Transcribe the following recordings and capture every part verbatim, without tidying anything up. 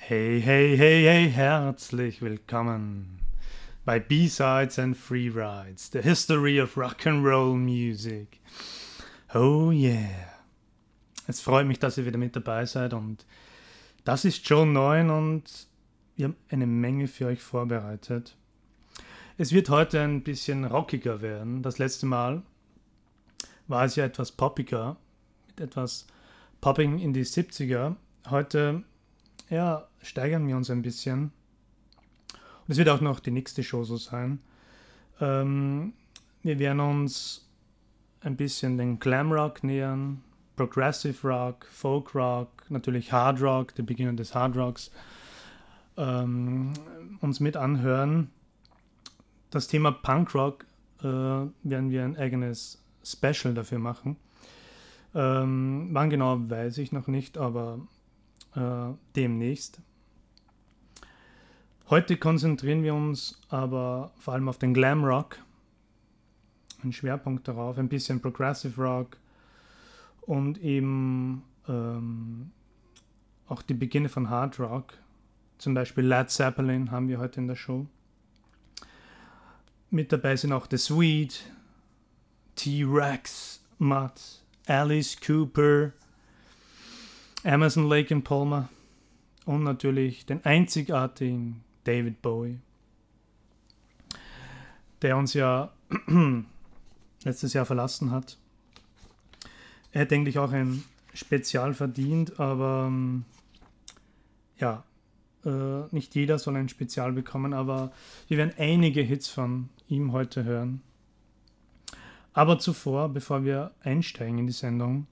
Hey, hey, hey, hey, herzlich willkommen bei B-Sides and Freerides, the history of rock and roll music. Oh yeah. Es freut mich, dass ihr wieder mit dabei seid und das ist Joe neun und wir haben eine Menge für euch vorbereitet. Es wird heute ein bisschen rockiger werden. Das letzte Mal war es ja etwas poppiger, mit etwas Popping in die siebziger. Heute ja, steigern wir uns ein bisschen. Und es wird auch noch die nächste Show so sein. Ähm, wir werden uns ein bisschen den Glam Rock nähern, Progressive Rock, Folk Rock, natürlich Hard Rock, der Beginn des Hard Rocks, ähm, uns mit anhören. Das Thema Punk Rock äh, werden wir ein eigenes Special dafür machen. Ähm, wann genau, weiß ich noch nicht, aber äh, demnächst. Heute konzentrieren wir uns aber vor allem auf den Glam Rock, ein Schwerpunkt darauf, ein bisschen Progressive Rock und eben ähm, auch die Beginne von Hard Rock. Zum Beispiel Led Zeppelin haben wir heute in der Show. Mit dabei sind auch The Sweet, T-Rex, Mutt, Alice Cooper, Emerson, Lake and Palmer und natürlich den einzigartigen David Bowie, der uns ja letztes Jahr verlassen hat. Er hätte eigentlich auch ein Spezial verdient, aber ja, äh, nicht jeder soll ein Spezial bekommen, aber wir werden einige Hits von ihm heute hören. Aber zuvor, bevor wir einsteigen in die Sendung,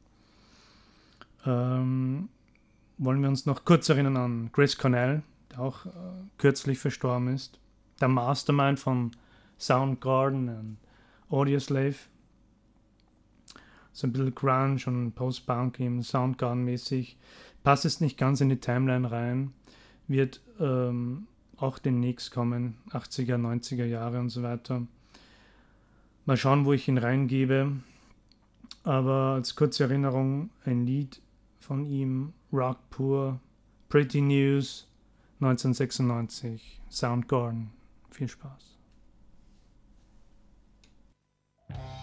ähm, wollen wir uns noch kurz erinnern an Chris Cornell, der auch äh, kürzlich verstorben ist. Der Mastermind von Soundgarden und Audioslave. So ein bisschen Grunge und Post-Punk im Soundgarden-mäßig. Passt es nicht ganz in die Timeline rein. Wird ähm, auch demnächst kommen. achtziger, neunziger Jahre und so weiter. Mal schauen, wo ich ihn reingebe. Aber als kurze Erinnerung ein Lied von ihm, Rock Pur, Pretty News, neunzehnhundertsechsundneunzig, Soundgarden. Viel Spaß.